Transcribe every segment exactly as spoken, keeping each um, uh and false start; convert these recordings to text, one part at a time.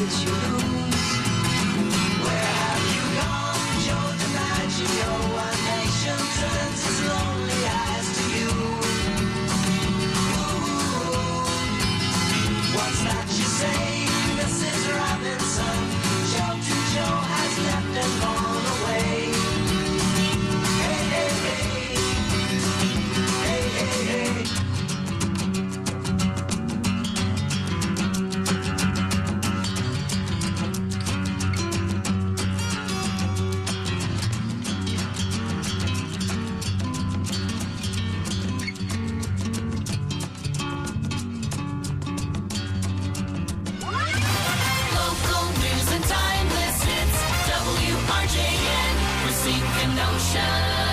did you lose? Where have you gone, Joe DiMaggio? A nation turns its lonely eyes to you. Ooh, what's that you say, Missus Robinson? Joe to Joe has left and gone away. Hey, hey, hey. Hey, hey, hey. Local news and timeless hits. W R J N, Racine Kenosha.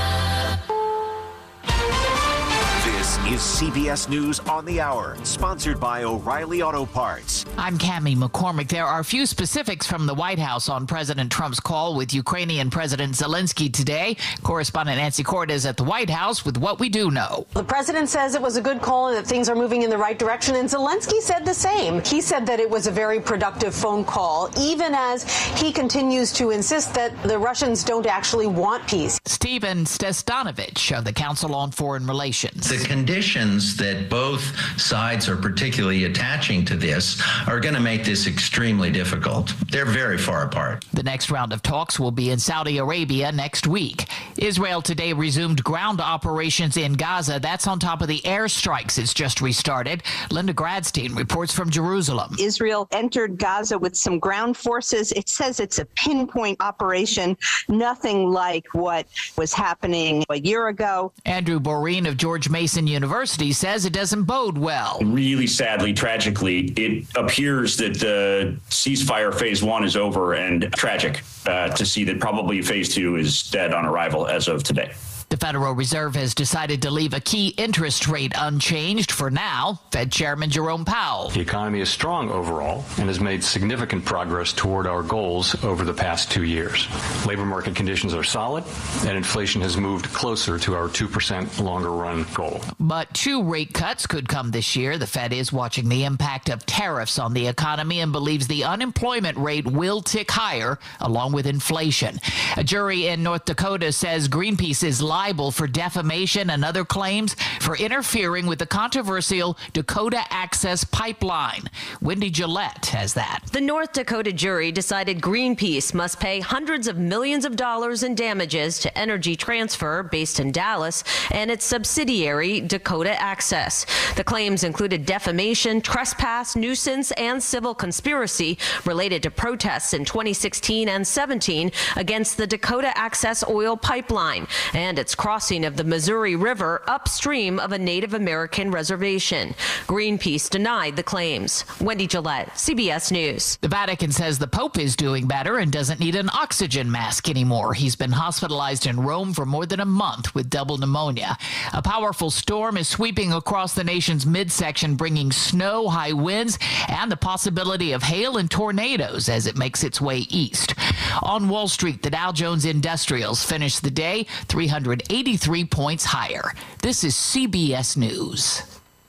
This is C B S News on the Hour, sponsored by O'Reilly Auto Parts. I'm Cammie McCormick. There are few specifics from the White House on President Trump's call with Ukrainian President Zelensky today. Correspondent Nancy Cordes at the White House with what we do know. The president says it was a good call and that things are moving in the right direction, and Zelensky said the same. He said that it was a very productive phone call, even as he continues to insist that the Russians don't actually want peace. Stephen Stestanovich of the Council on Foreign Relations. The conditions that both sides are particularly attaching to this are going to make this extremely difficult. They're very far apart. The next round of talks will be in Saudi Arabia next week. Israel today resumed ground operations in Gaza. That's on top of the airstrikes it's just restarted. Linda Gradstein reports from Jerusalem. Israel entered Gaza with some ground forces. It says it's a pinpoint operation, nothing like what was happening a year ago. Andrew Boreen of George Mason University says it doesn't bode well. Really sadly, tragically, it appears that the ceasefire phase one is over, and tragic uh, to see that probably phase two is dead on arrival as of today. The Federal Reserve has decided to leave a key interest rate unchanged for now. Fed Chairman Jerome Powell. The economy is strong overall and has made significant progress toward our goals over the past two years. Labor market conditions are solid, and inflation has moved closer to our two percent longer-run goal. But two rate cuts could come this year. The Fed is watching the impact of tariffs on the economy and believes the unemployment rate will tick higher, along with inflation. A jury in North Dakota says Greenpeace is liable for defamation and other claims for interfering with the controversial Dakota Access Pipeline. Wendy Gillette has that. The North Dakota jury decided Greenpeace must pay hundreds of millions of dollars in damages to Energy Transfer, based in Dallas, and its subsidiary, Dakota Access. The claims included defamation, trespass, nuisance, and civil conspiracy related to protests in twenty sixteen and seventeen against the Dakota Access oil pipeline and its crossing of the Missouri River upstream of a Native American reservation. Greenpeace denied the claims. Wendy Gillette, C B S News. The Vatican says the Pope is doing better and doesn't need an oxygen mask anymore. He's been hospitalized in Rome for more than a month with double pneumonia. A powerful storm is sweeping across the nation's midsection, bringing snow, high winds, and the possibility of hail and tornadoes as it makes its way east. On Wall Street, the Dow Jones Industrials finished the day three hundred eighty-three points higher. This is C B S News.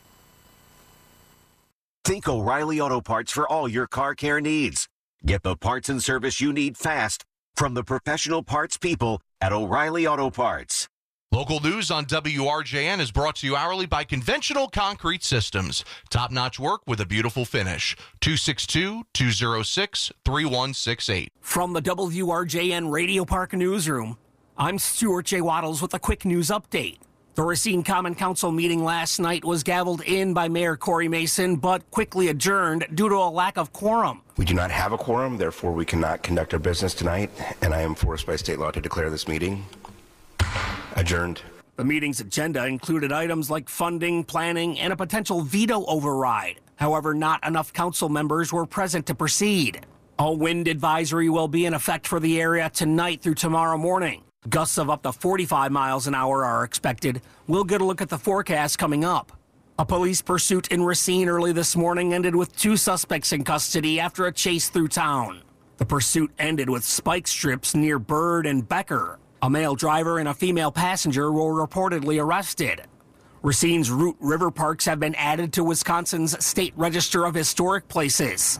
Think O'Reilly Auto Parts for all your car care needs. Get the parts and service you need fast from the professional parts people at O'Reilly Auto Parts. Local news on W R J N is brought to you hourly by Conventional Concrete Systems. Top-notch work with a beautiful finish. two six two, two oh six, three one six eight. From the W R J N Radio Park Newsroom, I'm Stuart J. Waddles with a quick news update. The Racine Common Council meeting last night was gavelled in by Mayor Corey Mason, but quickly adjourned due to a lack of quorum. We do not have a quorum, therefore we cannot conduct our business tonight, and I am forced by state law to declare this meeting adjourned. The meeting's agenda included items like funding, planning, and a potential veto override. However, not enough council members were present to proceed. A wind advisory will be in effect for the area tonight through tomorrow morning. Gusts of up to forty-five miles an hour are expected. We'll get a look at the forecast coming up. A police pursuit in Racine early this morning ended with two suspects in custody after a chase through town. The pursuit ended with spike strips near Bird and Becker. A male driver and a female passenger were reportedly arrested. Racine's Root River Parks have been added to Wisconsin's State Register of Historic Places.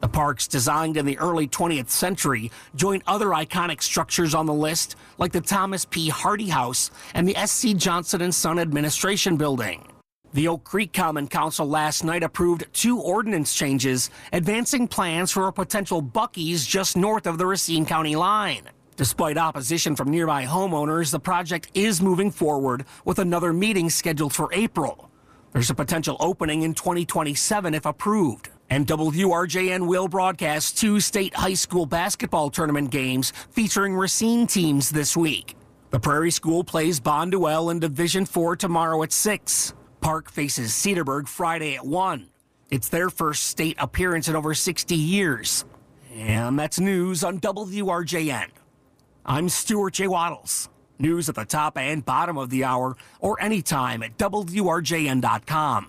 The parks, designed in the early twentieth century, join other iconic structures on the list, like the Thomas P. Hardy House and the S C Johnson and Son Administration Building. The Oak Creek Common Council last night approved two ordinance changes, advancing plans for a potential Buc-ee's just north of the Racine County line. Despite opposition from nearby homeowners, the project is moving forward with another meeting scheduled for April. There's a potential opening in twenty twenty-seven if approved. And W R J N will broadcast two state high school basketball tournament games featuring Racine teams this week. The Prairie School plays Bonduelle in Division four tomorrow at six. Park faces Cedarburg Friday at one. It's their first state appearance in over sixty years. And that's news on W R J N. I'm Stuart J. Waddles. News at the top and bottom of the hour or anytime at W R J N dot com.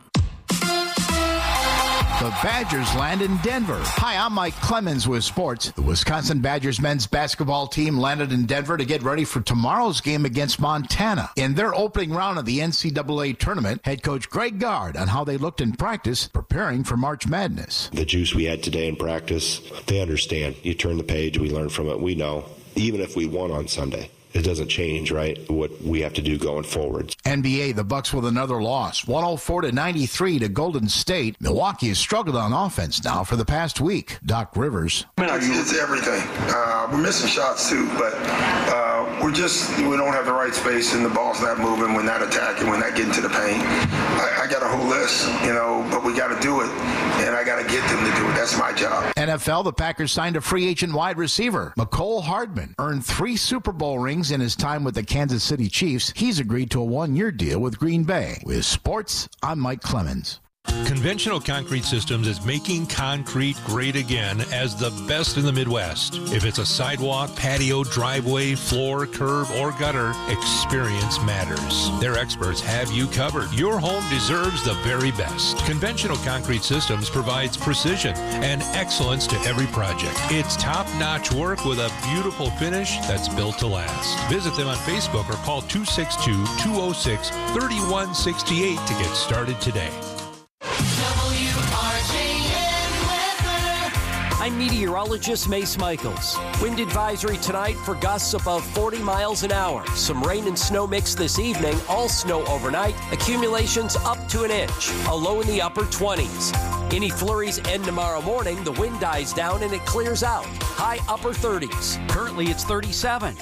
The Badgers land in Denver. Hi, I'm Mike Clemens with sports. The Wisconsin Badgers men's basketball team landed in Denver to get ready for tomorrow's game against Montana. In their opening round of the N C double A tournament, head coach Greg Gard on how they looked in practice preparing for March Madness. The juice we had today in practice, they understand. You turn the page, we learn from it, we know. Even if we won on Sunday, it doesn't change, right, what we have to do going forward. N B A, the Bucks with another loss, one oh four to ninety-three to Golden State. Milwaukee has struggled on offense now for the past week. Doc Rivers. It's everything. Uh, we're missing shots too, but uh, we're just, we don't have the right space and the ball's not moving. We're not attacking. We're not getting to the paint. I, I got a whole list, you know, but we got to do it, and I got to get them to do it. That's my job. N F L, the Packers signed a free agent wide receiver. Mecole Hardman earned three Super Bowl rings in his time with the Kansas City Chiefs. He's agreed to a one-year deal with Green Bay. With sports, I'm Mike Clemens. Conventional Concrete Systems is making concrete great again as the best in the Midwest. If it's a sidewalk, patio, driveway, floor, curb, or gutter, experience matters. Their experts have you covered. Your home deserves the very best. Conventional Concrete Systems provides precision and excellence to every project. It's top-notch work with a beautiful finish that's built to last. Visit them on Facebook or call two six two, two oh six, three one six eight to get started today. W R J N weather. I'm meteorologist Mace Michaels. Wind advisory tonight for gusts above forty miles an hour. Some rain and snow mix this evening, all snow overnight. Accumulations up to an inch, a low in the upper twenties. Any flurries end tomorrow morning, the wind dies down and it clears out. High upper thirties. Currently it's thirty-seven.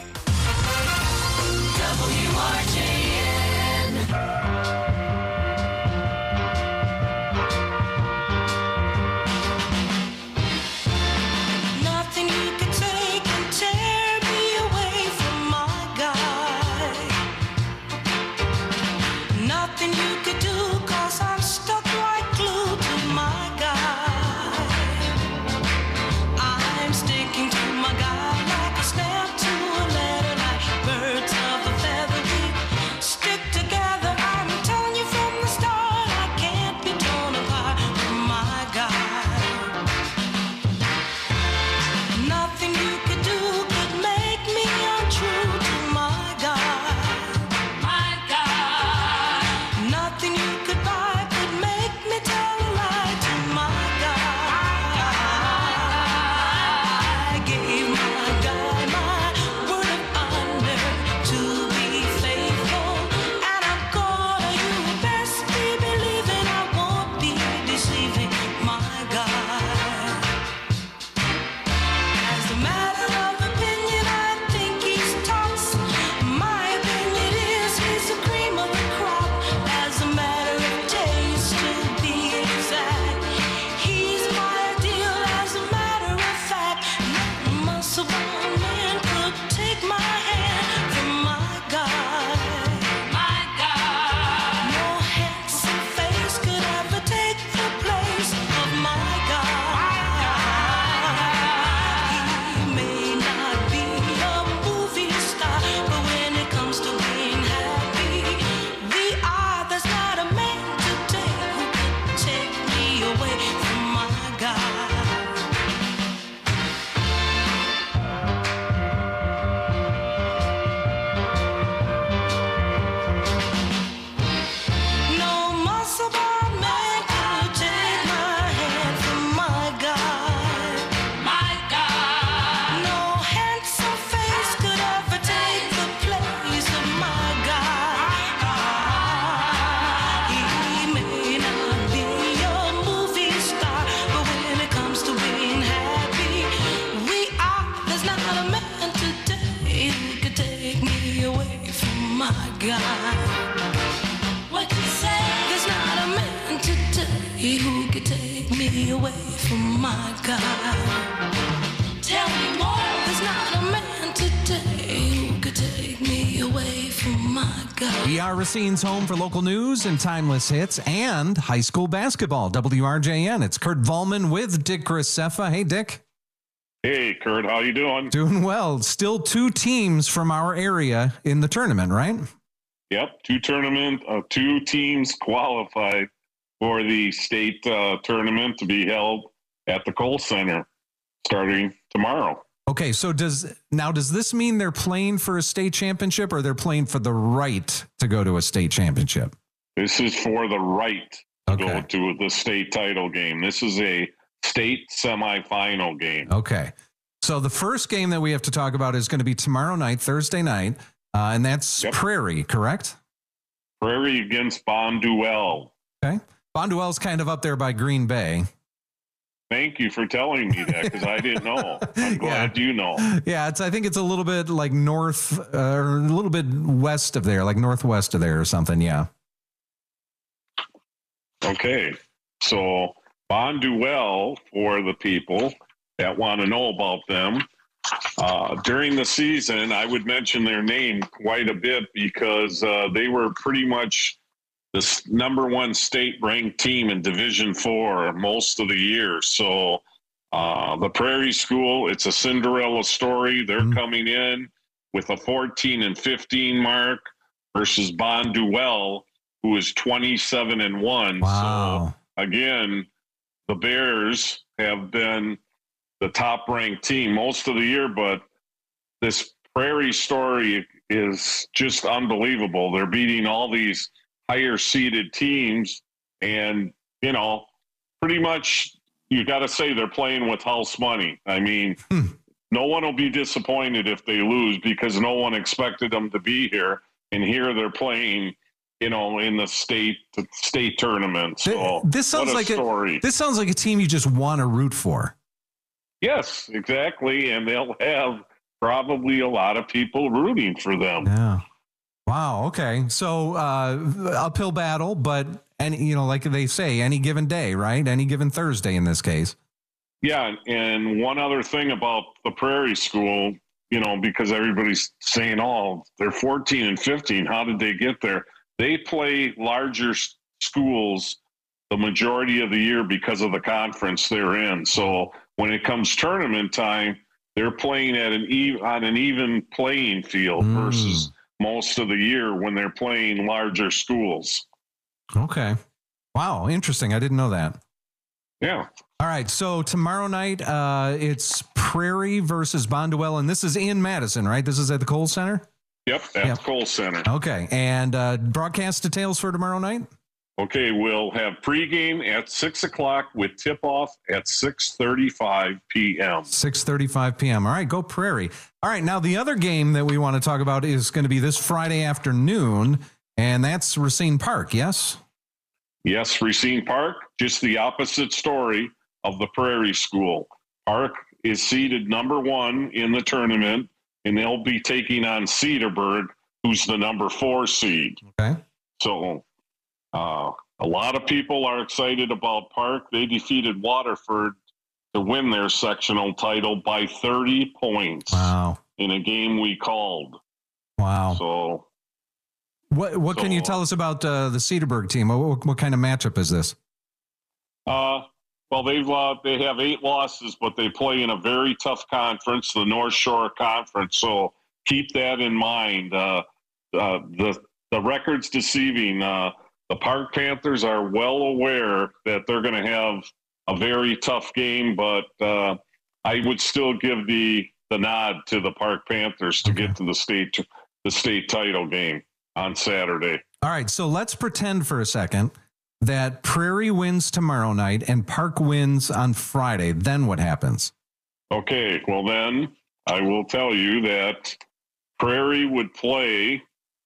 W R J N. me, who could take me away from my God? Tell me more, there's not a man today who could take me away from my God. We are Racine's home for local news and timeless hits and high school basketball. W R J N. It's Kurt Volman with Dick Graceffa. Hey, Dick. Hey, Kurt. How you doing? Doing well. Still two teams from our area in the tournament, right? Yep. Two tournament, uh, two teams qualified for the state uh, tournament to be held at the Kohl Center starting tomorrow. Okay, so does now does this mean they're playing for a state championship, or they're playing for the right to go to a state championship? This is for the right to okay. go to the state title game. This is a state semifinal game. Okay, so the first game that we have to talk about is going to be tomorrow night, Thursday night, uh, and that's yep. Prairie, correct? Prairie against Bonduelle. Okay, Bonduelle's kind of up there by Green Bay. Thank you for telling me that, because I didn't know. I'm glad yeah. you know. Yeah, it's. I think it's a little bit like north, uh, or a little bit west of there, like northwest of there or something. Yeah. Okay, so Bonduelle, for the people that want to know about them, uh, during the season, I would mention their name quite a bit because uh, they were pretty much the number one state-ranked team in Division Four most of the year. So uh, the Prairie School, it's a Cinderella story. They're mm-hmm. coming in with a fourteen and fifteen mark versus Bonduelle, who is twenty-seven and one. Wow. So again, the Bears have been the top-ranked team most of the year, but this Prairie story is just unbelievable. They're beating all these higher seeded teams, and you know, pretty much you got to say they're playing with house money. I mean, hmm. no one will be disappointed if they lose because no one expected them to be here, and here they're playing, you know, in the state the state tournament. So this sounds what a like story. a this sounds like a team you just want to root for. Yes, exactly, and they'll have probably a lot of people rooting for them. Yeah. Wow. Okay. So uh, uphill battle, but any, you know, like they say, any given day, right? Any given Thursday in this case. Yeah. And one other thing about the Prairie School, you know, because everybody's saying, oh, they're fourteen and fifteen. How did they get there? They play larger schools the majority of the year because of the conference they're in. So when it comes tournament time, they're playing at an e- on an even playing field mm. versus most of the year when they're playing larger schools. Okay. Wow. Interesting. I didn't know that. Yeah. All right. So tomorrow night, uh, it's Prairie versus Bonduelle, and this is in Madison, right? This is at the Kohl Center? Yep. At yep. the Kohl Center. Okay. And uh, broadcast details for tomorrow night? Okay. We'll have pregame at six o'clock with tip-off at six thirty-five p.m. six thirty-five p.m. All right. Go Prairie. All right, now the other game that we want to talk about is going to be this Friday afternoon, and that's Racine Park, yes? Yes, Racine Park, just the opposite story of the Prairie School. Park is seeded number one in the tournament, and they'll be taking on Cedarburg, who's the number four seed. Okay. So uh, a lot of people are excited about Park. They defeated Waterford to win their sectional title by thirty points. Wow. In a game we called. Wow. So what what so, can you tell us about uh, the Cedarburg team? What, what kind of matchup is this? Uh, well, they've uh, they have eight losses, but they play in a very tough conference, the North Shore Conference. So keep that in mind. Uh, uh, the the record's deceiving. Uh, the Park Panthers are well aware that they're going to have a very tough game, but uh, I would still give the the nod to the Park Panthers to okay. get to the state the state title game on Saturday. All right, so let's pretend for a second that Prairie wins tomorrow night and Park wins on Friday. Then what happens? Okay, well then I will tell you that Prairie would play.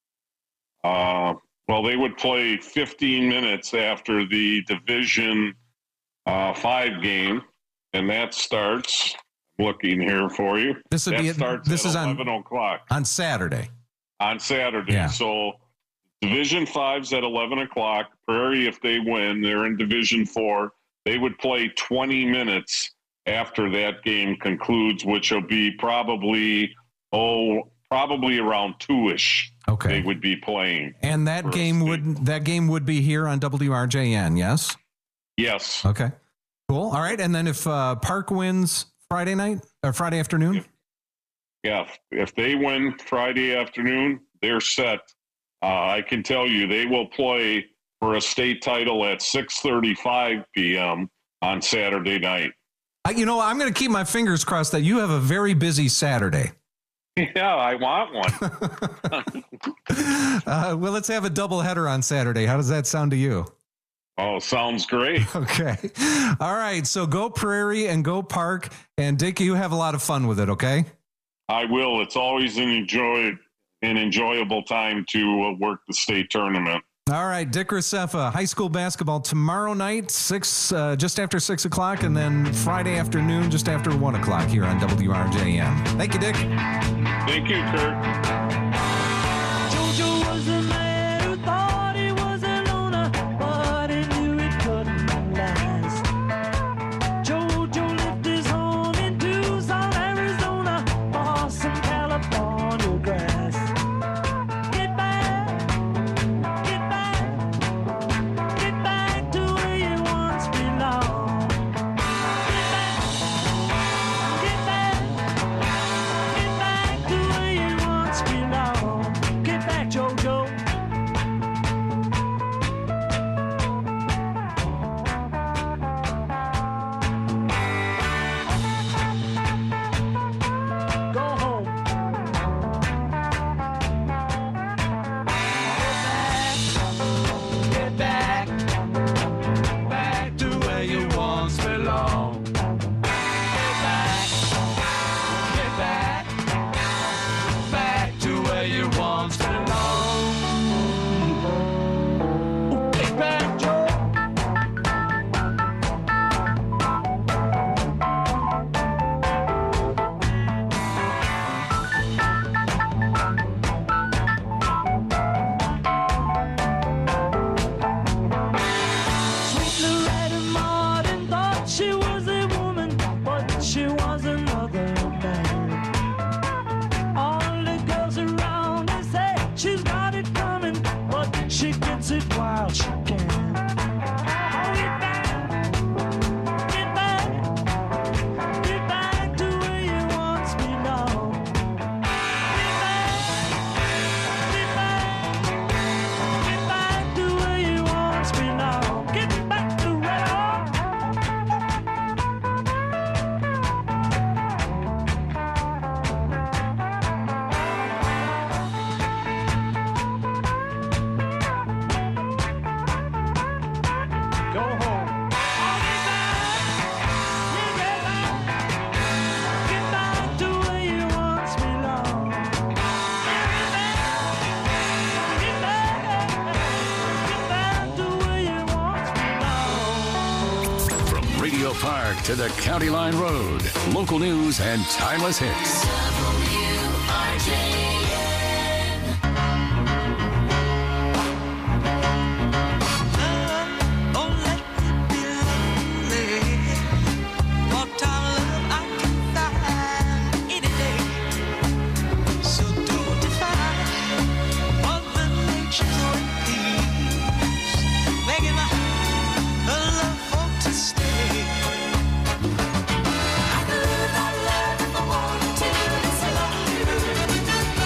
Uh, well, they would play fifteen minutes after the Division Uh, five game, and that starts. Looking here for you. This would that be starts this at is eleven on, o'clock on Saturday. On Saturday, yeah. So Division Five's at eleven o'clock. Prairie, if they win, they're in Division Four. They would play twenty minutes after that game concludes, which will be probably, oh, probably around two-ish. Okay. They would be playing. And that game would that game would be here on W R J N, yes? Yes. Okay. Cool. All right. And then if uh, Park wins Friday night or Friday afternoon? Yeah. If they win Friday afternoon, they're set. Uh, I can tell you they will play for a state title at six thirty-five p.m. on Saturday night. Uh, you know, I'm going to keep my fingers crossed that you have a very busy Saturday. Yeah, I want one. uh, well, let's have a double header on Saturday. How does that sound to you? Oh, sounds great. Okay. All right. So go Prairie and go Park. And Dick, you have a lot of fun with it, okay? I will. It's always an enjoy an enjoyable time to uh, work the state tournament. All right, Dick Racefa, high school basketball tomorrow night, six uh, just after six o'clock, and then Friday afternoon, just after one o'clock here on W R J M. Thank you, Dick. Thank you, Kurt. Jojo was a man who thought he was a loner, but he knew it couldn't last. Jojo lived his home in Tucson, Arizona, for some California grass. Get back, get back, get back to where you once belonged. Get back, get back, get back to where you once belonged. Get back, Jojo. Go home. Get back, back to where you once belonged. Get back, get back, back to where you once belonged. Get back, Joe. Sweet Loretta Martin thought she was a woman, but she was another man. All the girls around her say she's got it coming, but she gets it while she can. Oh, get back, get back, get back to where you once belonged. Get back, get back, get back to where you once belonged. Get back to Red Hawk. Go home. Get back, get back to where you once belonged. Get back, get back, get back to where you once belonged. From Radio Park to the County Line Road, local news and timeless hits. W R J N. I could love, I love if I wanted to. This love you.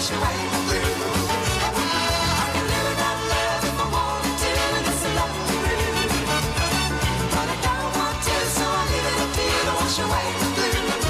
wash away the blue. I can live without love if I wanted to. That's a lovely groove. But I don't want to, so I leave it up to you to wash away the blue.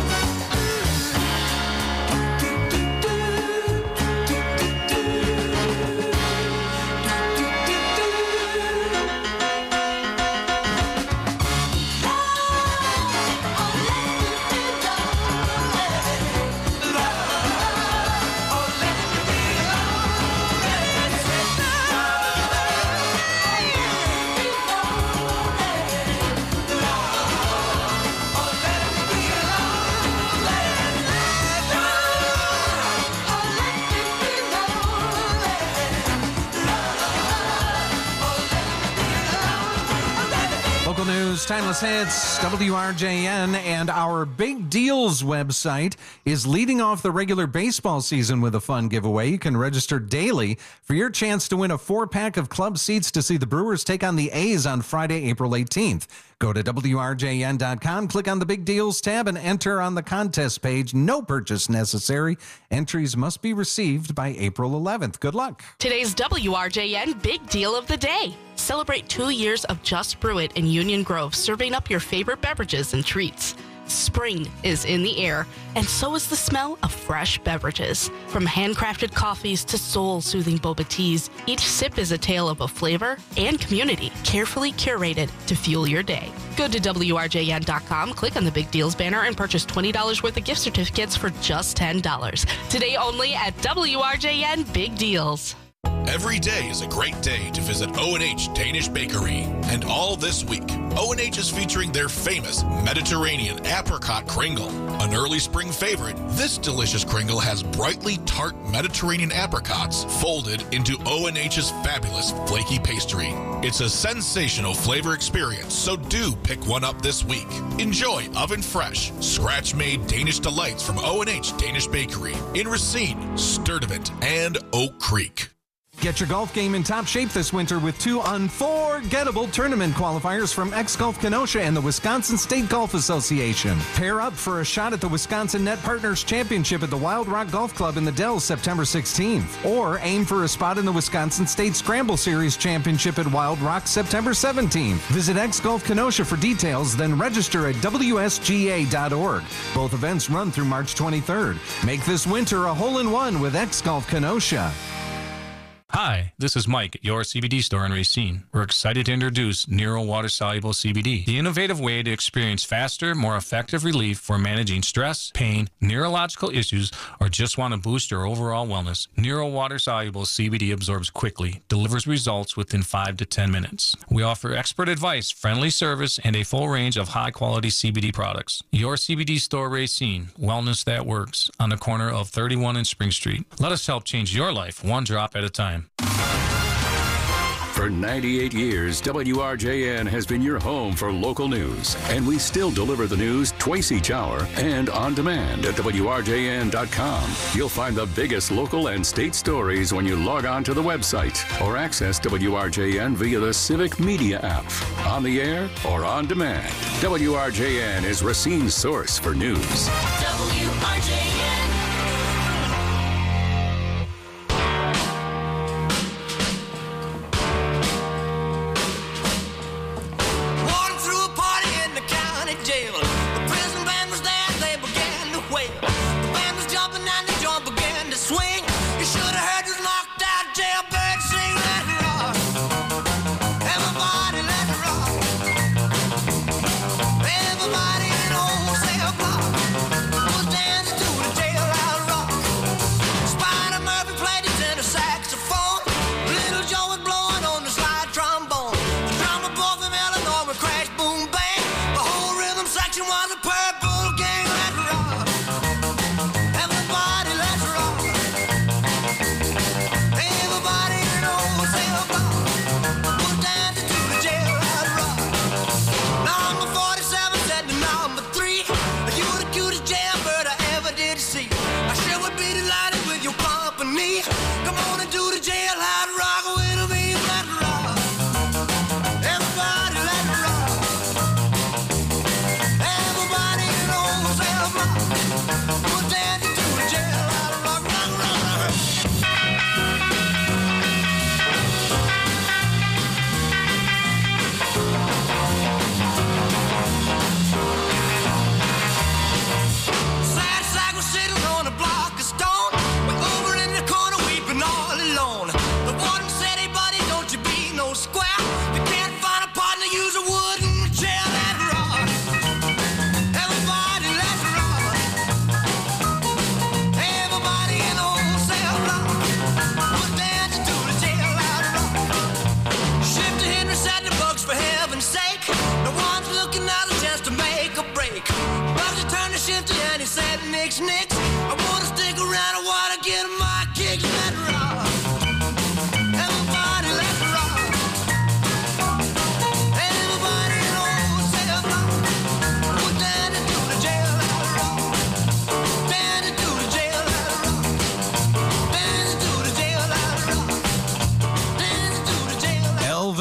Local news, timeless hits, W R J N, and our Big Deals website is leading off the regular baseball season with a fun giveaway. You can register daily for your chance to win a four-pack of club seats to see the Brewers take on the A's on Friday, April eighteenth. Go to W R J N dot com, click on the Big Deals tab, and enter on the contest page. No purchase necessary. Entries must be received by April eleventh. Good luck. Today's W R J N Big Deal of the Day. Celebrate two years of Just Brew It in Union Grove, serving up your favorite beverages and treats. Spring is in the air, and so is the smell of fresh beverages. From handcrafted coffees to soul-soothing boba teas, each sip is a tale of a flavor and community, carefully curated to fuel your day. Go to W R J N dot com, click on the Big Deals banner, and purchase twenty dollars worth of gift certificates for just ten dollars. Today only at W R J N Big Deals. Every day is a great day to visit O and H Danish Bakery. And all this week, O and H is featuring their famous Mediterranean apricot kringle. An early spring favorite, this delicious kringle has brightly tart Mediterranean apricots folded into O and H's fabulous flaky pastry. It's a sensational flavor experience, so do pick one up this week. Enjoy oven-fresh, scratch-made Danish delights from O and H Danish Bakery in Racine, Sturtevant, and Oak Creek. Get your golf game in top shape this winter with two unforgettable tournament qualifiers from X-Golf Kenosha and the Wisconsin State Golf Association. Pair up for a shot at the Wisconsin Net Partners Championship at the Wild Rock Golf Club in the Dells September sixteenth. Or aim for a spot in the Wisconsin State Scramble Series Championship at Wild Rock September seventeenth. Visit X-Golf Kenosha for details, then register at W S G A dot org. Both events run through March twenty-third. Make this winter a hole-in-one with X-Golf Kenosha. Hi, this is Mike at your C B D store in Racine. We're excited to introduce Nero Water Soluble C B D, the innovative way to experience faster, more effective relief for managing stress, pain, neurological issues, or just want to boost your overall wellness. Nero Water Soluble C B D absorbs quickly, delivers results within five to ten minutes. We offer expert advice, friendly service, and a full range of high-quality C B D products. Your C B D store Racine, wellness that works, on the corner of thirty-one and Spring Street. Let us help change your life one drop at a time. For ninety-eight years, W R J N has been your home for local news, and we still deliver the news twice each hour and on demand at W R J N dot com. You'll find the biggest local and state stories when you log on to the website or access W R J N via the Civic Media app, on the air or on demand. W R J N is Racine's source for news. W R J N.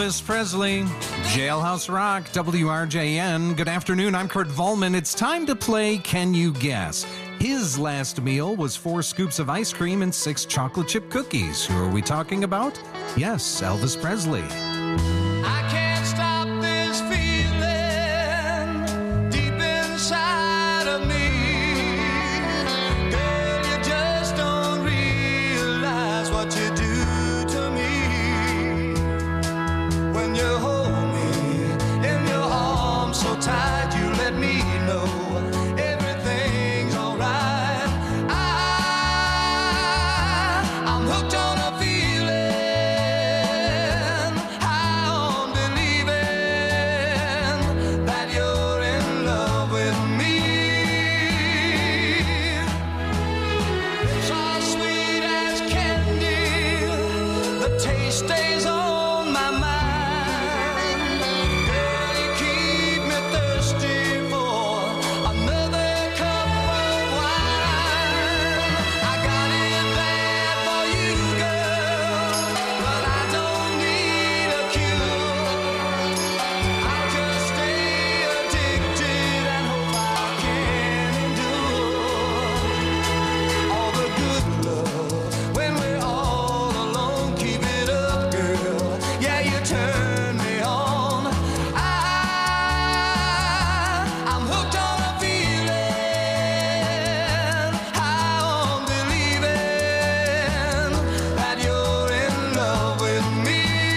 Elvis Presley, Jailhouse Rock, W R J N. Good afternoon, I'm Kurt Volman. It's time to play Can You Guess? His last meal was four scoops of ice cream and six chocolate chip cookies. Who are we talking about? Yes, Elvis Presley. I can't stop this feeling deep inside of me. Girl, you just don't realize what you do to me. When you hold me in your arms so tight, you let me know everything's alright. I, I'm hooked on a feeling. I'm believing that you're in love with me. Lips are sweet as candy, the taste stays on my mind. Girl, you keep me thirsty for another cup of wine. I got it bad for you, girl, but I don't need a cure. I'll just stay addicted and hope I can endure all the good love when we're all alone. Keep it up, girl. Yeah, you turn me on. I, I'm hooked on a feeling. I'm believing that you're in love with me.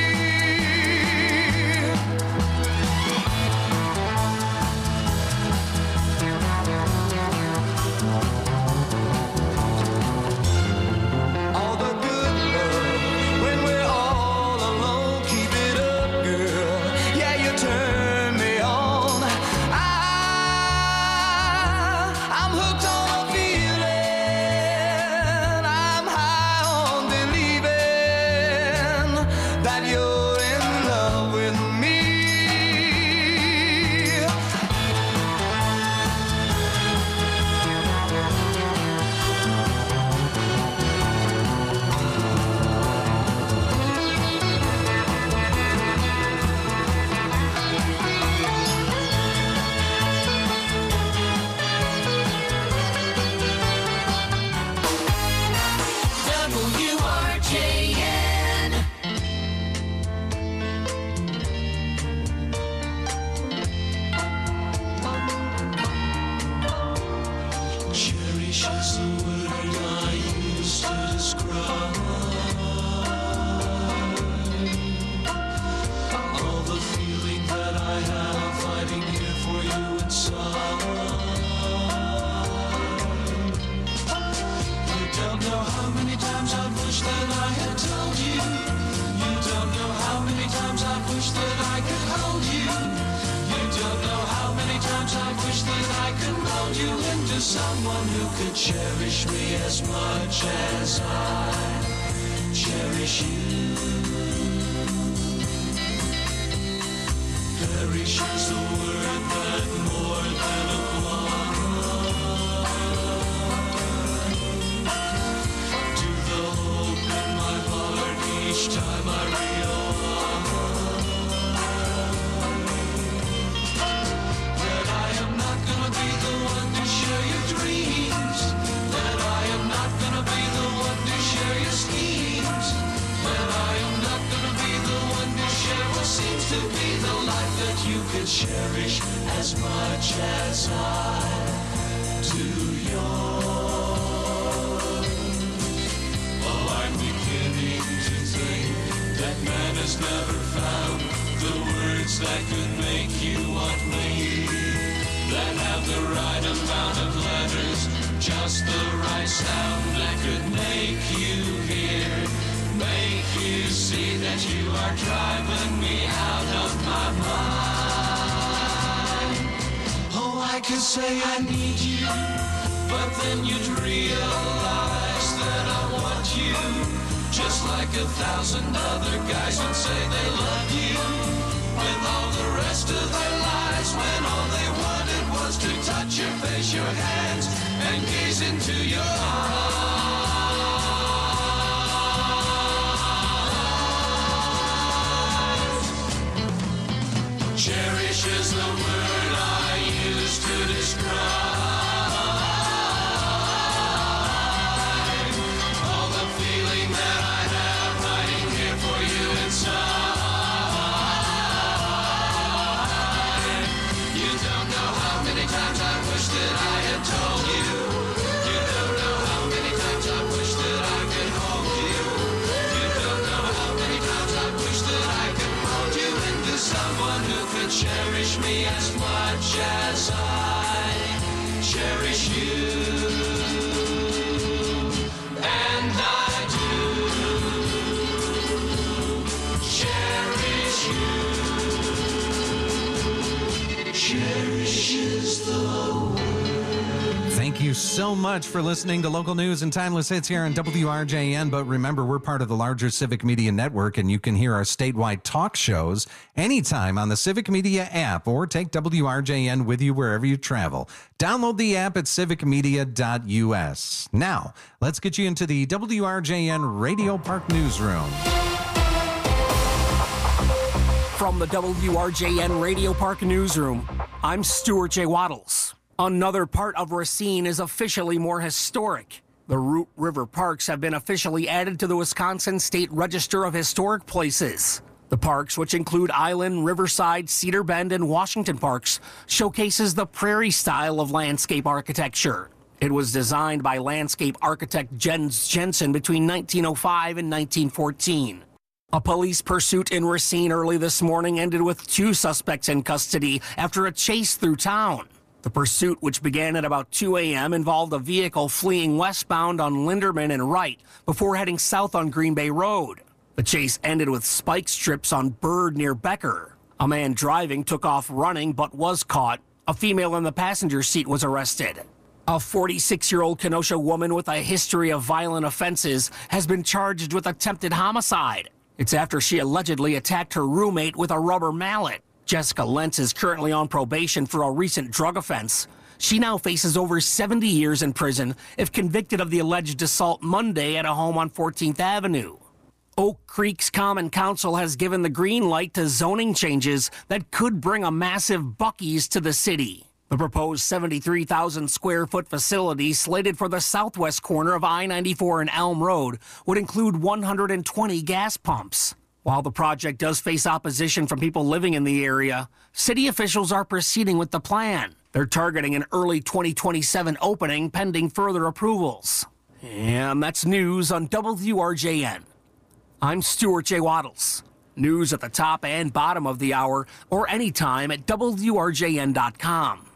All the good love when we're all alone. Keep it up, girl. Yeah, you turn me on. I, I'm hooked on a feeling. I'm high on believing that you're in love with me. W R J N. Cherish is the word I use to describe all the feeling that I have fighting here for you inside. You don't know how many times I wish that I had told you. You don't know how many times I wish that I could hold you. You don't know how many times I wish that I could mold you into someone who could cherish me as much as I cherish you. Perish is the word that more than a to the hope in my heart each time I realize that I am not gonna be the one to share your dreams, that I am not gonna be the one to share your schemes, that I am not gonna be the one to share what seems to be the life that you could cherish as much as I do yours. Oh, I'm beginning to think that man has never found the words that could make you want me, that have the right amount of letters, just the right sound that could make you hear, make you see that you are driving me out of my mind. Oh, I could say I need you, but then you'd realize that I want you, just like a thousand other guys would say they love you, with all the rest of their lives, when all they wanted was to touch your face, your hands, and gaze into your eyes. cherish me as much as I cherish you. And I do cherish you. Cherishes the world. Thank you so much for listening to local news and timeless hits here on W R J N. But remember, we're part of the larger Civic Media Network, and you can hear our statewide talk shows anytime on the Civic Media app, or take W R J N with you wherever you travel. Download the app at civic media dot U S. Now, let's get you into the W R J N Radio Park Newsroom. From the W R J N Radio Park Newsroom, I'm Stuart J. Waddles. Another part of Racine is officially more historic. The Root River Parks have been officially added to the Wisconsin State Register of Historic Places. The parks, which include Island, Riverside, Cedar Bend, and Washington Parks, showcases the prairie style of landscape architecture. It was designed by landscape architect Jens Jensen between nineteen oh five and nineteen fourteen. A police pursuit in Racine early this morning ended with two suspects in custody after a chase through town. The pursuit, which began at about two a.m., involved a vehicle fleeing westbound on Linderman and Wright before heading south on Green Bay Road. The chase ended with spike strips on Bird near Becker. A man driving took off running but was caught. A female in the passenger seat was arrested. A forty-six-year-old Kenosha woman with a history of violent offenses has been charged with attempted homicide. It's after she allegedly attacked her roommate with a rubber mallet. Jessica Lentz is currently on probation for a recent drug offense. She now faces over seventy years in prison if convicted of the alleged assault Monday at a home on fourteenth Avenue. Oak Creek's Common Council has given the green light to zoning changes that could bring a massive Buc-ee's to the city. The proposed seventy-three thousand square foot facility, slated for the southwest corner of I ninety-four and Elm Road, would include one hundred twenty gas pumps. While the project does face opposition from people living in the area, city officials are proceeding with the plan. They're targeting an early twenty twenty-seven opening pending further approvals. And that's news on W R J N. I'm Stuart J. Waddles. News at the top and bottom of the hour or anytime at W R J N dot com.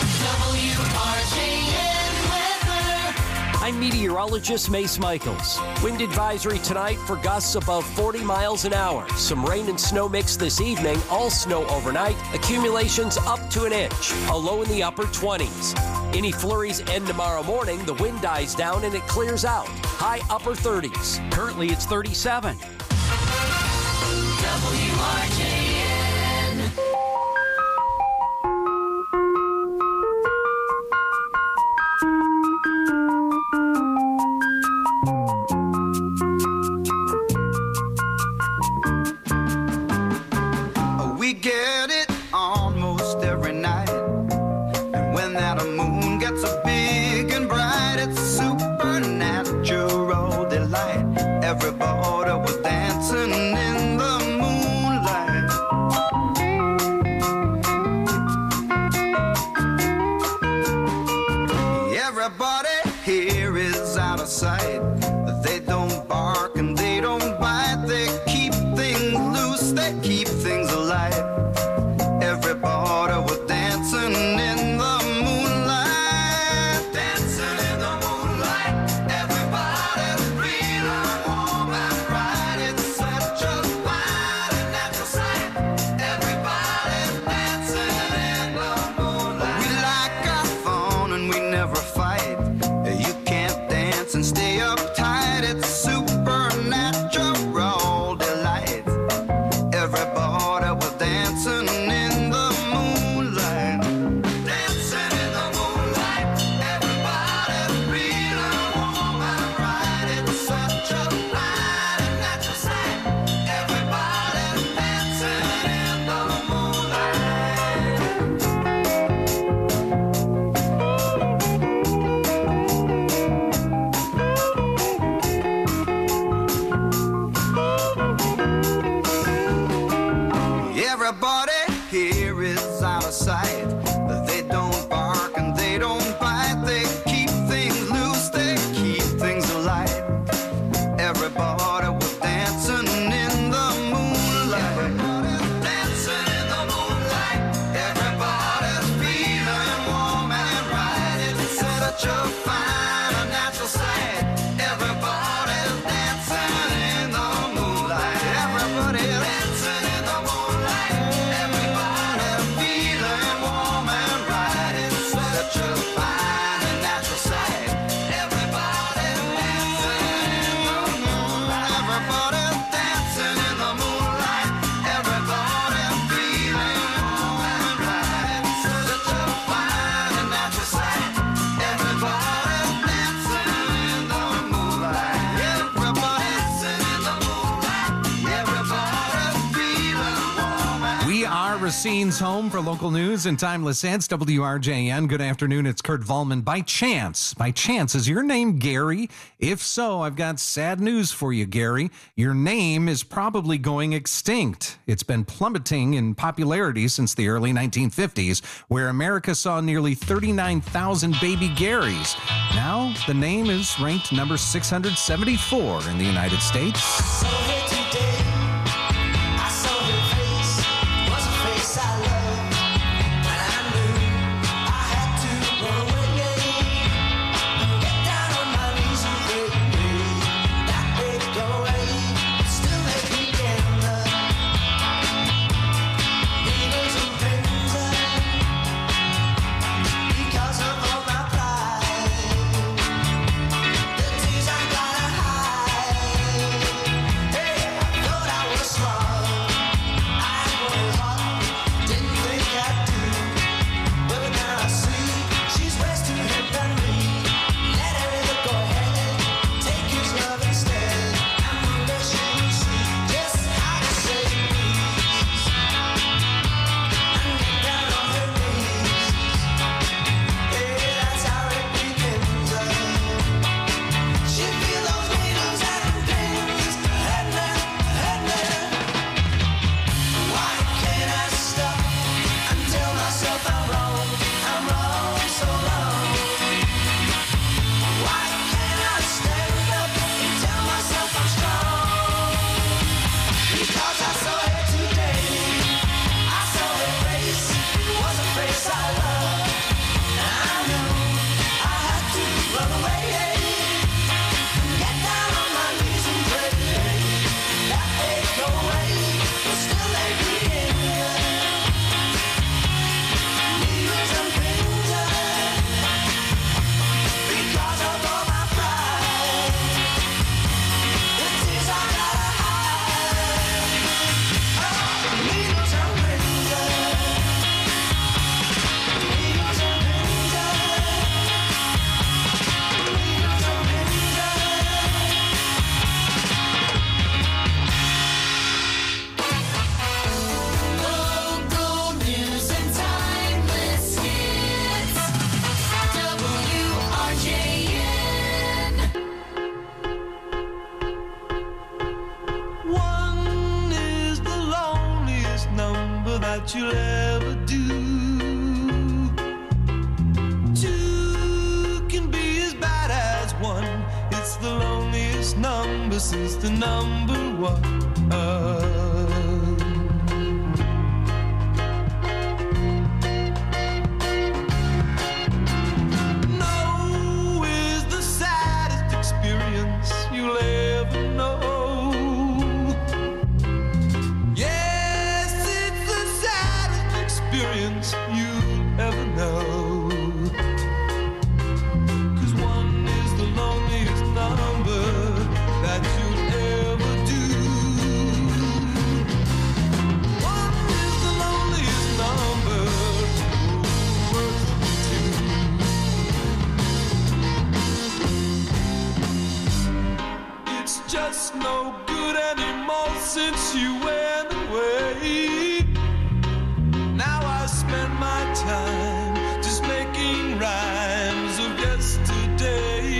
W R J N weather. I'm meteorologist Mace Michaels. Wind advisory tonight for gusts above forty miles an hour. Some rain and snow mix this evening, all snow overnight. Accumulations up to an inch, a low in the upper twenties. Any flurries end tomorrow morning, the wind dies down and it clears out. High upper thirties. Currently it's thirty-seven. W R J N. We get it almost every night. And when that moon gets so big and bright, it's supernatural delight. Everybody was dancing in the moonlight. Everybody here is out of sight. They don't bark and they don't bite. They keep things loose, they keep things alive. Everybody was dancing in the moonlight. Dancing in the moonlight. Everybody's feeling warm and bright. It's such a fine and natural sight. Everybody's dancing in the moonlight. We like our fun and we never fight. You can't dance and stay uptight. It's supernatural delight. Everybody was dancing in the moonlight. Dancing in the moonlight. Everybody's feeling warm and bright. It's such a fine and natural sight. Everybody's dancing in the Everybody here is out of sight. They don't bark and they don't bite. They keep things loose, they keep things alive. Everybody was dancing in the moonlight. Everybody's dancing in the moonlight. Racine's home for local news and timeless hits, W R J N. Good afternoon, it's Kurt Volman. By chance, by chance, is your name Gary? If so, I've got sad news for you, Gary. Your name is probably going extinct. It's been plummeting in popularity since the early nineteen fifties, where America saw nearly thirty-nine thousand baby Garys. Now, the name is ranked number six hundred seventy-four in the United States. that you'll ever do. Two can be as bad as one. It's the loneliest number since the number one. No is the saddest experience you'll ever know. Experience you'll ever know. Cause one is the loneliest number that you'll ever do. One is the loneliest number worth two. It's just no good anymore since you went away. Now I spend my time just making rhymes of yesterday.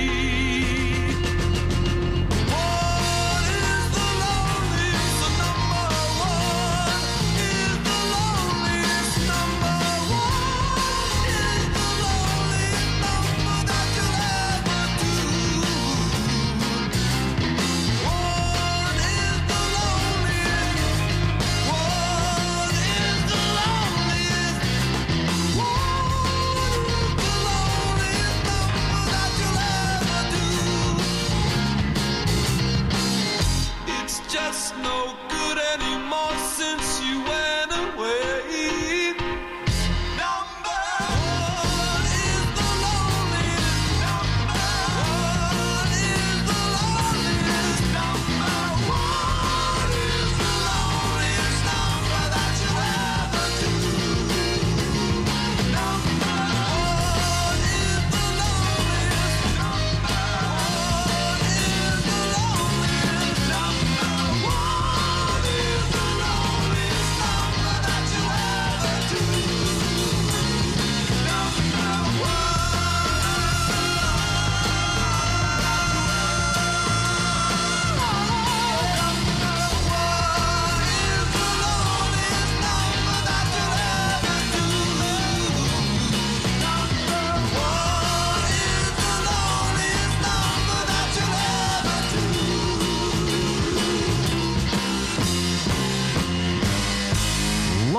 One is the loneliest, the number one is the loneliest number one is the loneliest number that you'll ever do. One is the loneliest, one is the loneliest. It's just no good anymore since you went away. Number one is the loneliest. Number one is the loneliest. Number one is the loneliest number that you'll ever do. Number one is the loneliest. Number one is the loneliest. Number one is the loneliest number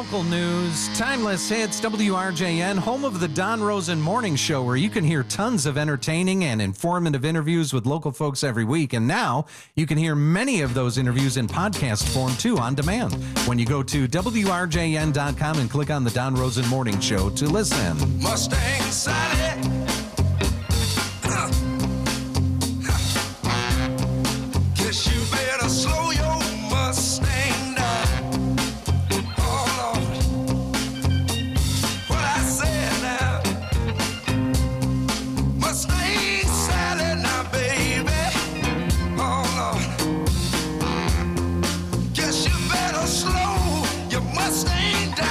local news, timeless hits, W R J N, home of the Don Rosen Morning Show, where you can hear tons of entertaining and informative interviews with local folks every week. And now you can hear many of those interviews in podcast form, too, on demand, when you go to W R J N dot com and click on the Don Rosen Morning Show to listen. Mustang Sally. Uh. Guess you better slow your Mustang down. Oh, Lord. What I said now. Mustang Sally now, baby. Oh, Lord. Guess you better slow your Mustang down.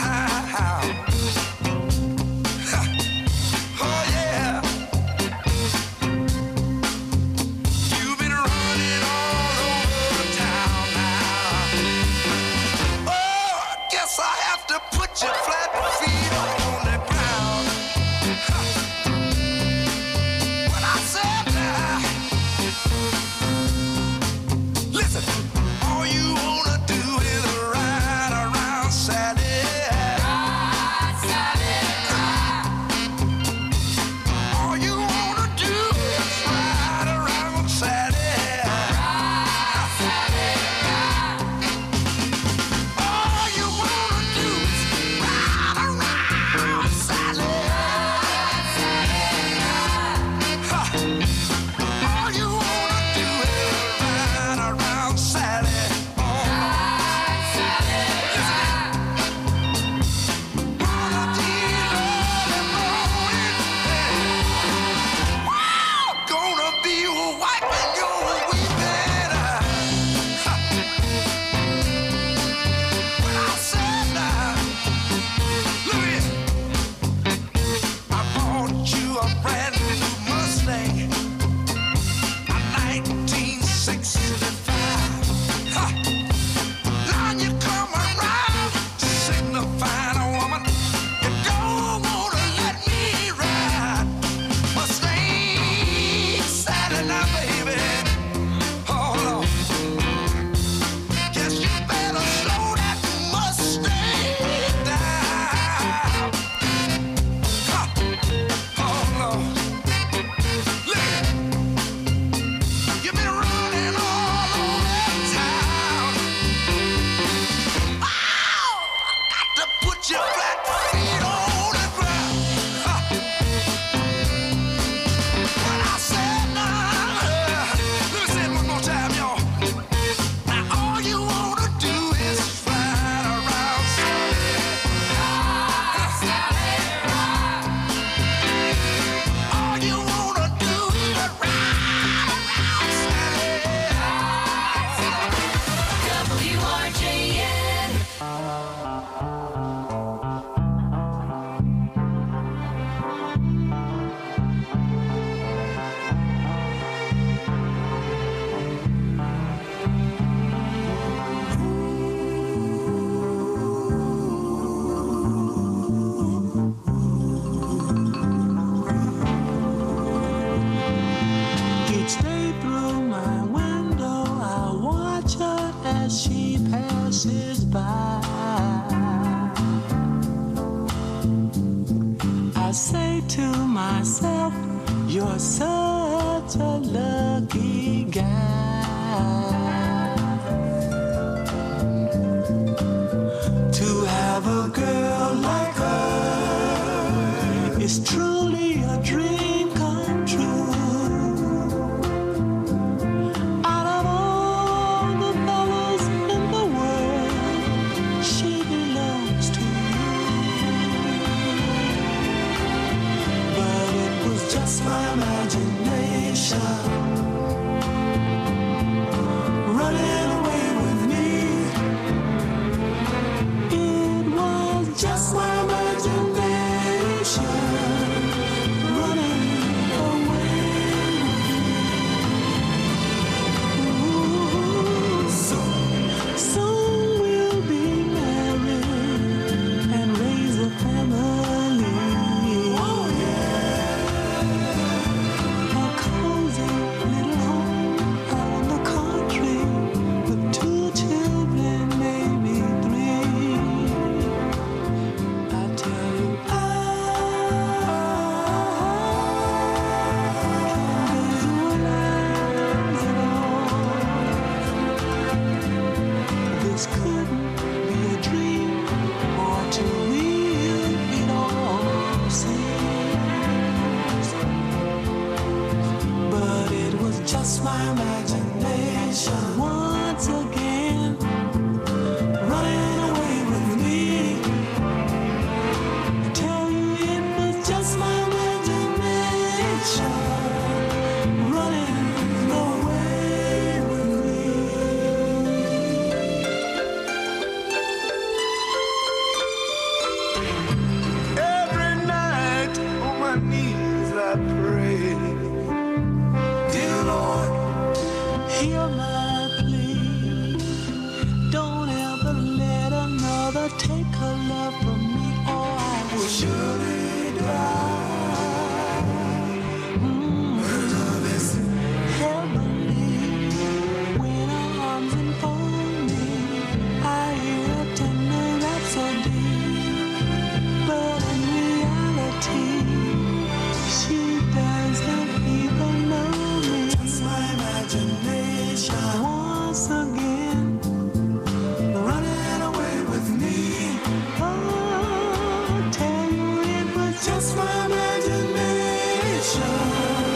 You're such a lucky guy to have a girl like her. It's truly a dream come true. Out of all the fellas in the world, she belongs to you. But it was just my imagination. once again, running away with me. I tell you it was just my imagination, running away with me. Every night on my knees I pray, dear Lord, hear my plea. Don't ever let another take her love from me, or I will surely die. Mm. Her love is heavenly. When her arms enfold me, I hear a tender rhapsody. But in reality, she does not even know me. Just my imagination. Once again, running away with me. Oh, tell you it was just my imagination,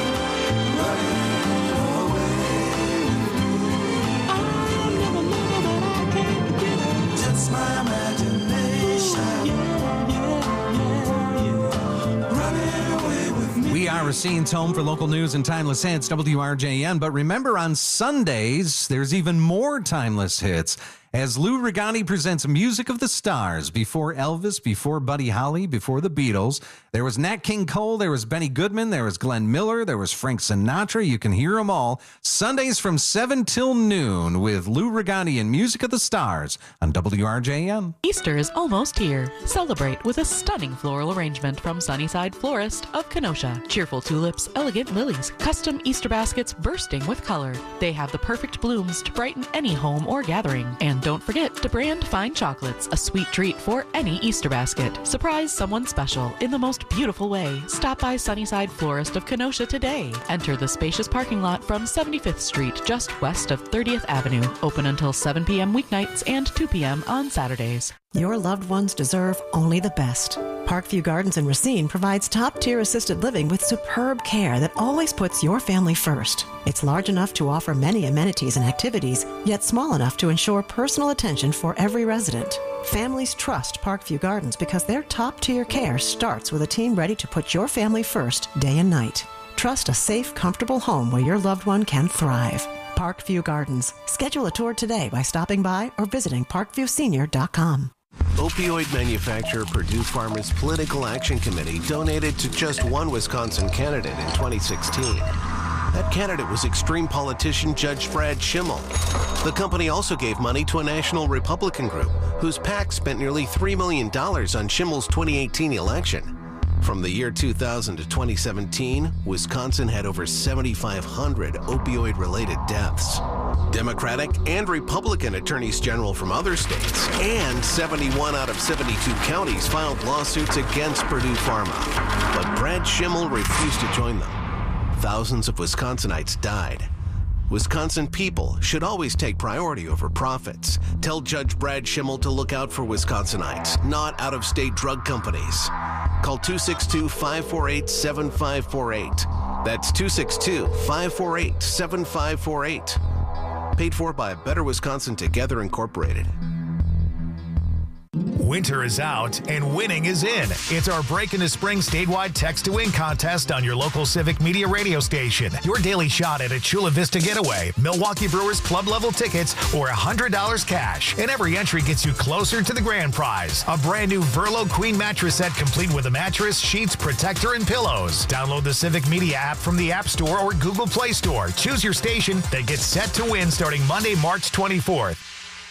running away with me. I never know that I can't forget it. Just my imagination. Yeah, yeah, yeah, yeah. Running away with me. We are Racine's home for local news and timeless hits, W R J N. But remember, on Sundays, there's even more timeless hits as Lou Regani presents Music of the Stars. Before Elvis, before Buddy Holly, before the Beatles, there was Nat King Cole, there was Benny Goodman, there was Glenn Miller, there was Frank Sinatra. You can hear them all Sundays from seven till noon with Lou Regani and Music of the Stars on W R J N. Easter is almost here. Celebrate with a stunning floral arrangement from Sunnyside Florist of Kenosha. Cheerful tulips, elegant lilies, custom Easter baskets bursting with color. They have the perfect blooms to brighten any home or gathering. And don't forget to brand fine chocolates, a sweet treat for any Easter basket. Surprise someone special in the most beautiful way. Stop by Sunnyside Florist of Kenosha today. Enter the spacious parking lot from seventy-fifth Street, just west of thirtieth Avenue. Open until seven p.m. weeknights and two p.m. on Saturdays. Your loved ones deserve only the best. Parkview Gardens in Racine provides top-tier assisted living with superb care that always puts your family first. It's large enough to offer many amenities and activities, yet small enough to ensure personal attention for every resident. Families trust Parkview Gardens because their top-tier care starts with a team ready to put your family first day and night. Trust a safe, comfortable home where your loved one can thrive. Parkview Gardens. Schedule a tour today by stopping by or visiting parkview senior dot com. Opioid manufacturer Purdue Pharma's Political Action Committee donated to just one Wisconsin candidate in twenty sixteen. That candidate was extreme politician Judge Brad Schimmel. The company also gave money to a national Republican group whose PAC spent nearly three million dollars on Schimmel's twenty eighteen election. From the year two thousand to twenty seventeen, Wisconsin had over seventy-five hundred opioid-related deaths. Democratic and Republican attorneys general from other states and seventy-one out of seventy-two counties filed lawsuits against Purdue Pharma. But Brad Schimmel refused to join them. Thousands of Wisconsinites died. Wisconsin people should always take priority over profits. Tell Judge Brad Schimmel to look out for Wisconsinites, not out-of-state drug companies. Call two six two, five four eight, seven five four eight. That's two six two, five four eight, seven five four eight. Paid for by Better Wisconsin Together Incorporated. Winter is out and winning is in. It's our Break into Spring statewide text to win contest on your local Civic Media radio station. Your daily shot at a Chula Vista getaway, Milwaukee Brewers club level tickets, or one hundred dollars cash. And every entry gets you closer to the grand prize. A brand new Verlo Queen mattress set complete with a mattress, sheets, protector, and pillows. Download the Civic Media app from the App Store or Google Play Store. Choose your station that gets set to win starting Monday, March twenty-fourth.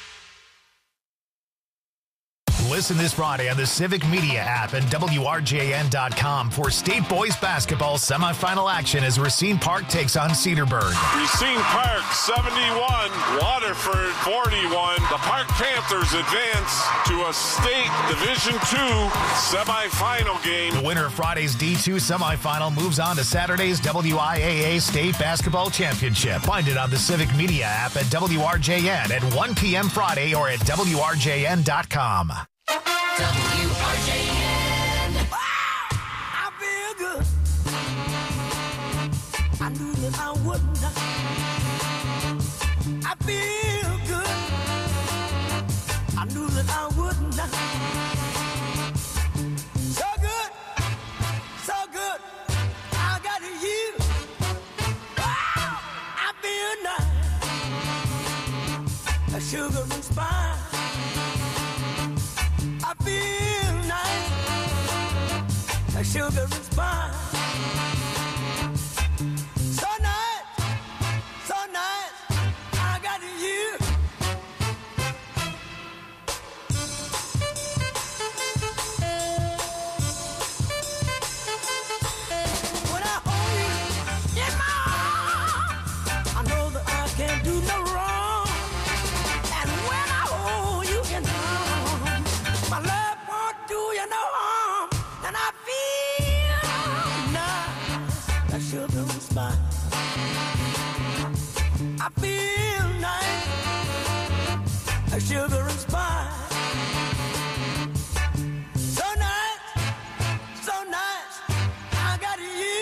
Listen this Friday on the Civic Media app and W R J N dot com for state boys basketball semifinal action as Racine Park takes on Cedarburg. Racine Park seventy-one, Waterford forty-one. The Park Panthers advance to a state Division two semifinal game. The winner of Friday's D two semifinal moves on to Saturday's W I A A State Basketball Championship. Find it on the Civic Media app at W R J N at one p.m. Friday or at W R J N dot com. W R J N. I feel good. I knew that I wouldn't. I feel good. a sugar and spice. I feel nice, a sugar and spice. So nice, so nice, I got you. When I hold you in my arms, I know that I can't do no wrong. And when I hold you in my arms, my love won't do you no harm. And I feel nice, that sugar and spice. I feel nice, that sugar and spice. So nice, so nice, I got you.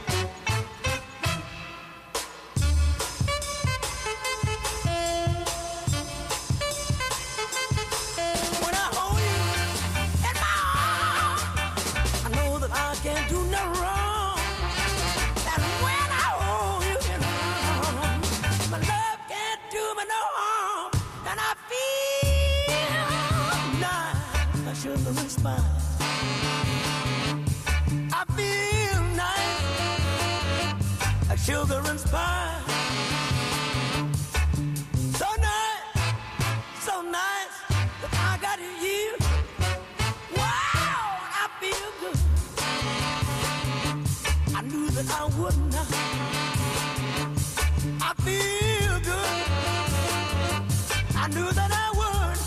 When I hold you in my arms, I know that I can't do no wrong. And when I hold you in my arms, my love can't do me no harm. And I feel nice, I sugar and spice. I feel nice, a sugar and spice. So nice, so nice that I got you. Wow, I feel good. I knew that I would not. I feel good. I knew that I would.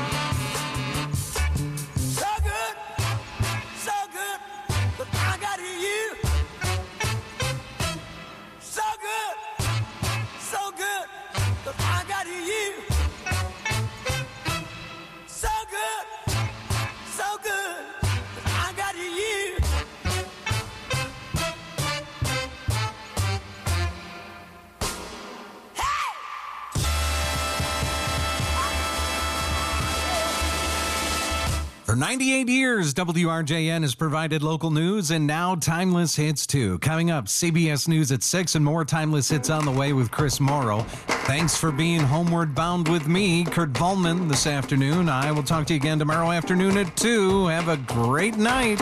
So good, so good that I got you. So good, so good that I got you. So good, so good that I got you. For ninety-eight years, W R J N has provided local news and now timeless hits too. Coming up, C B S News at six and more timeless hits on the way with Chris Morrow. Thanks for being homeward bound with me, Kurt Volman, this afternoon. I will talk to you again tomorrow afternoon at two. Have a great night.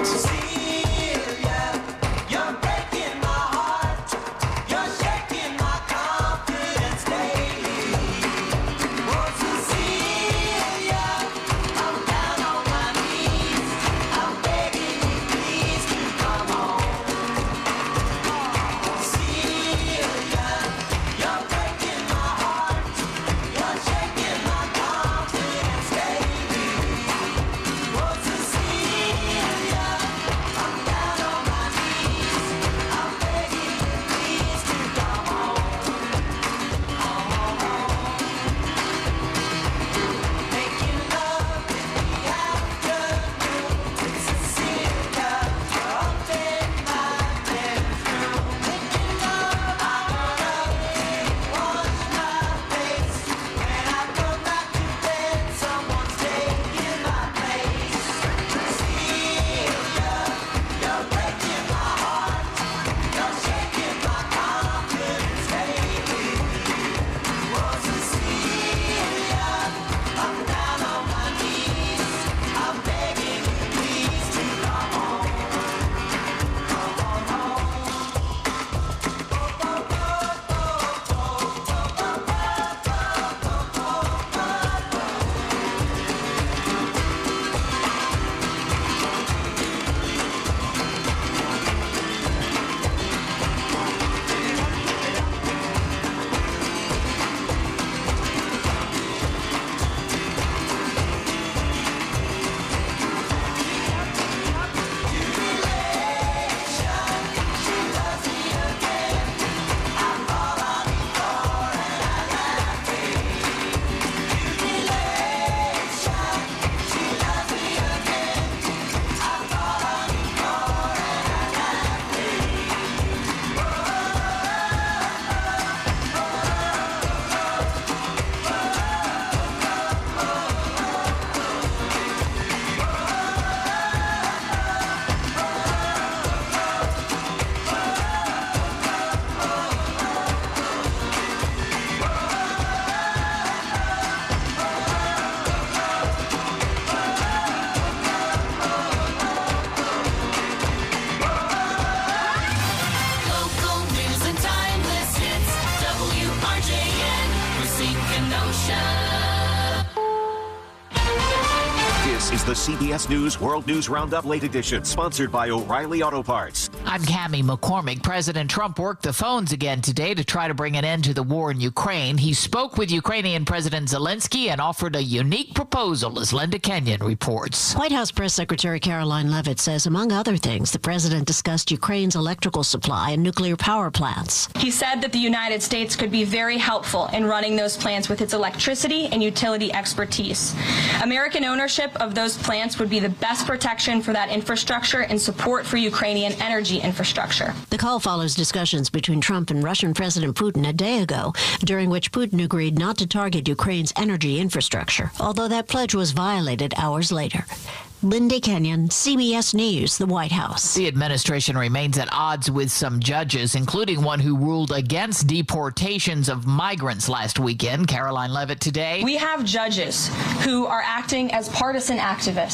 the C B S News World News Roundup Late Edition, sponsored by O'Reilly Auto Parts. I'm Cammie McCormick. President Trump worked the phones again today to try to bring an end to the war in Ukraine. He spoke with Ukrainian President Zelensky and offered a unique proposal, as Linda Kenyon reports. White House Press Secretary Caroline Leavitt says, among other things, the president discussed Ukraine's electrical supply and nuclear power plants. He said that the United States could be very helpful in running those plants with its electricity and utility expertise. American ownership of those plants would be the best protection for that infrastructure and support for Ukrainian energy infrastructure. The call follows discussions between Trump and Russian President Putin a day ago, during which Putin agreed not to target Ukraine's energy infrastructure, although that pledge was violated hours later. Linda Kenyon, C B S News, the White House. The administration remains at odds with some judges, including one who ruled against deportations of migrants last weekend. Caroline Leavitt today. We have judges who are acting as partisan activists.